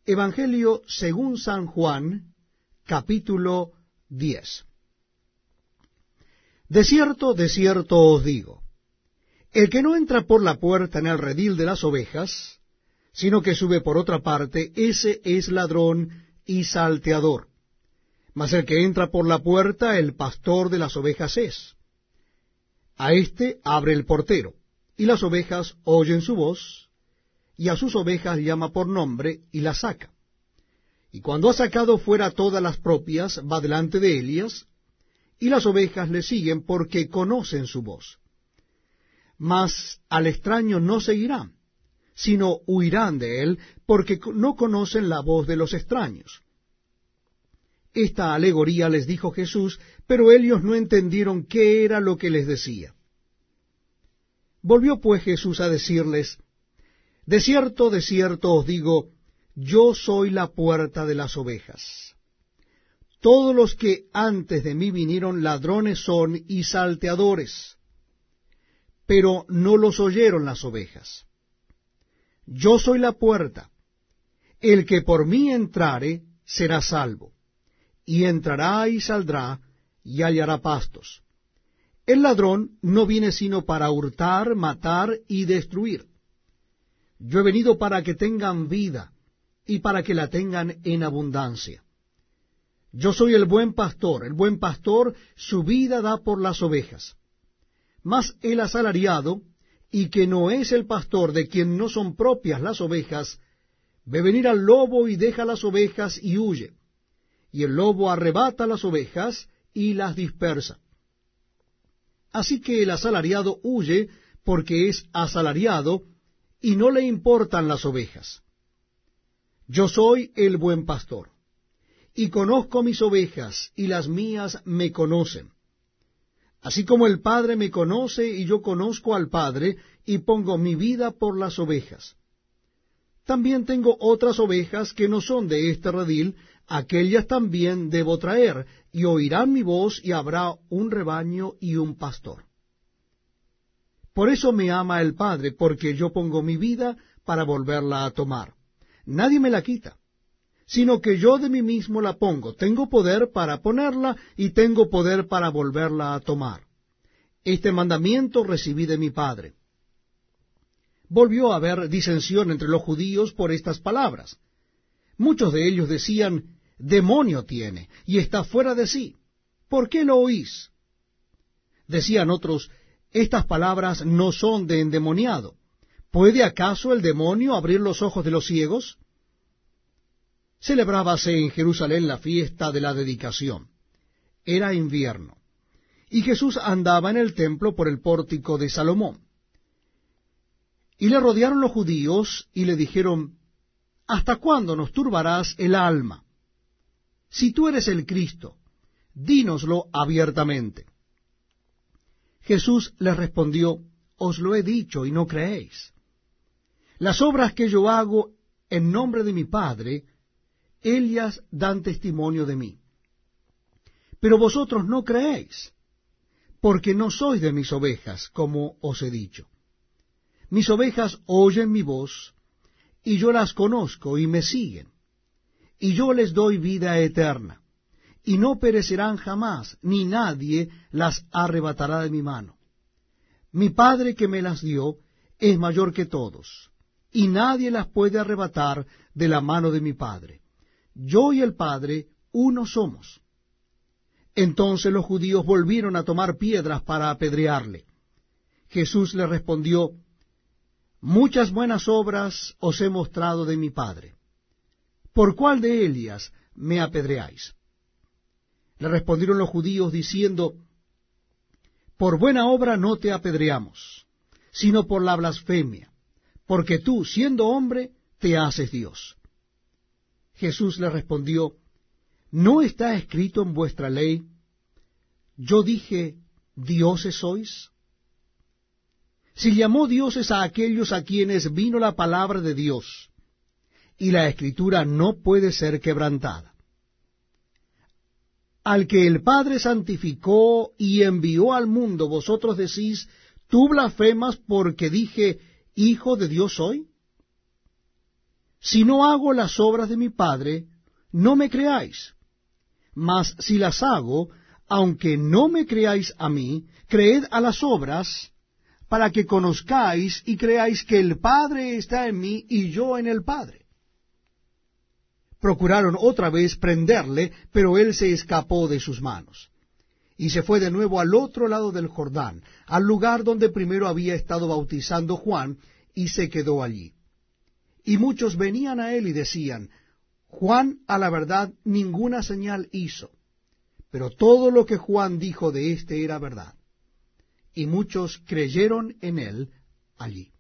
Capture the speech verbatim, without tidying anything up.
Evangelio según San Juan, capítulo diez. De cierto, de cierto os digo, el que no entra por la puerta en el redil de las ovejas, sino que sube por otra parte, ese es ladrón y salteador. Mas el que entra por la puerta, el pastor de las ovejas es. A éste abre el portero, y las ovejas oyen su voz, y a sus ovejas llama por nombre, y las saca. Y cuando ha sacado fuera todas las propias, va delante de ellas, y las ovejas le siguen porque conocen su voz. Mas al extraño no seguirán, sino huirán de él, porque no conocen la voz de los extraños. Esta alegoría les dijo Jesús, pero ellos no entendieron qué era lo que les decía. Volvió pues Jesús a decirles, de cierto, de cierto os digo, yo soy la puerta de las ovejas. Todos los que antes de mí vinieron ladrones son y salteadores, pero no los oyeron las ovejas. Yo soy la puerta. El que por mí entrare será salvo, y entrará y saldrá y hallará pastos. El ladrón no viene sino para hurtar, matar y destruir. Yo he venido para que tengan vida, y para que la tengan en abundancia. Yo soy el buen pastor, el buen pastor su vida da por las ovejas. Mas el asalariado, y que no es el pastor, de quien no son propias las ovejas, ve venir al lobo y deja las ovejas y huye. Y el lobo arrebata las ovejas y las dispersa. Así que el asalariado huye porque es asalariado y no le importan las ovejas. Yo soy el buen pastor, y conozco mis ovejas, y las mías me conocen. Así como el Padre me conoce, y yo conozco al Padre, y pongo mi vida por las ovejas. También tengo otras ovejas que no son de este redil, aquellas también debo traer, y oirán mi voz, y habrá un rebaño y un pastor. Por eso me ama el Padre, porque yo pongo mi vida para volverla a tomar. Nadie me la quita, sino que yo de mí mismo la pongo. Tengo poder para ponerla, y tengo poder para volverla a tomar. Este mandamiento recibí de mi Padre. Volvió a haber disensión entre los judíos por estas palabras. Muchos de ellos decían, demonio tiene, y está fuera de sí. ¿Por qué lo oís? Decían otros, estas palabras no son de endemoniado. ¿Puede acaso el demonio abrir los ojos de los ciegos? Celebrábase en Jerusalén la fiesta de la dedicación. Era invierno, y Jesús andaba en el templo por el pórtico de Salomón. Y le rodearon los judíos y le dijeron, ¿hasta cuándo nos turbarás el alma? Si tú eres el Cristo, dínoslo abiertamente. Jesús les respondió, os lo he dicho y no creéis. Las obras que yo hago en nombre de mi Padre, ellas dan testimonio de mí. Pero vosotros no creéis, porque no sois de mis ovejas, como os he dicho. Mis ovejas oyen mi voz, y yo las conozco y me siguen, y yo les doy vida eterna, y no perecerán jamás, ni nadie las arrebatará de mi mano. Mi Padre que me las dio es mayor que todos, y nadie las puede arrebatar de la mano de mi Padre. Yo y el Padre uno somos. Entonces los judíos volvieron a tomar piedras para apedrearle. Jesús le respondió, muchas buenas obras os he mostrado de mi Padre. ¿Por cuál de ellas me apedreáis? Le respondieron los judíos diciendo, por buena obra no te apedreamos, sino por la blasfemia, porque tú, siendo hombre, te haces Dios. Jesús le respondió, ¿no está escrito en vuestra ley, yo dije, dioses sois? Si llamó dioses a aquellos a quienes vino la palabra de Dios, y la Escritura no puede ser quebrantada. Al que el Padre santificó y envió al mundo, vosotros decís, ¿tú blasfemas porque dije, Hijo de Dios soy? si no hago las obras de mi Padre, no me creáis. Mas si las hago, aunque no me creáis a mí, creed a las obras, para que conozcáis y creáis que el Padre está en mí y yo en el Padre. Procuraron otra vez prenderle, pero él se escapó de sus manos, y se fue de nuevo al otro lado del Jordán, al lugar donde primero había estado bautizando Juan, y se quedó allí. Y muchos venían a él y decían, Juan a la verdad ninguna señal hizo, pero todo lo que Juan dijo de éste era verdad. Y muchos creyeron en él allí.